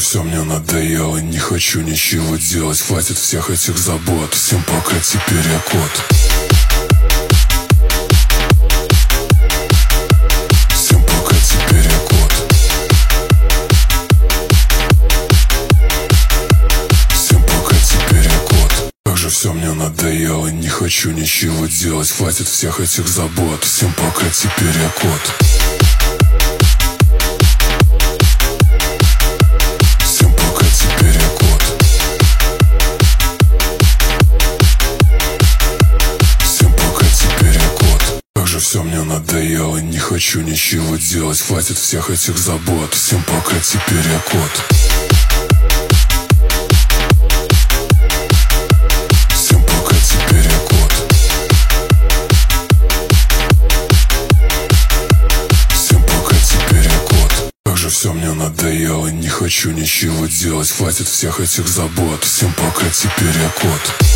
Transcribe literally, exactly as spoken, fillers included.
все мне надоело, не хочу ничего делать. Хватит всех этих забот, всем пока, теперь я кот. Всем пока, теперь я кот. Всем пока, теперь я кот. Как же все мне надоело, не хочу ничего делать. Хватит всех этих забот, всем пока, теперь я кот. Все мне надоело, не хочу ничего делать. Хватит всех этих забот, всем пока, теперь я кот. Всем пока, теперь я кот. Всем пока, теперь я кот. Как же все мне надоело, не хочу ничего делать. Хватит всех этих забот, всем пока, теперь я кот.